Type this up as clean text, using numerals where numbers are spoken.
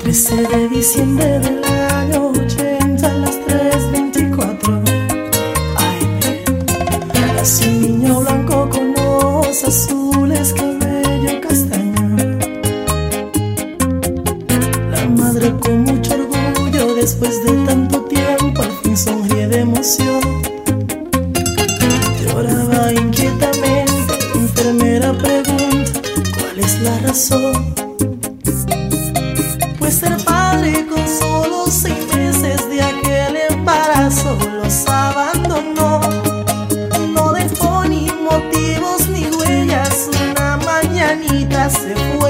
13 de diciembre del año 80 a las 3:24 AM. Nació un niño blanco con ojos azules, cabello castaño. La madre con mucho orgullo, después de tanto tiempo, al fin sonríe de emoción. Lloraba inquietamente, la enfermera pregunta cuál es la razón. Pues ser padre con solo 6 meses de aquel embarazo los abandonó. No dejó ni motivos ni huellas, una mañanita se fue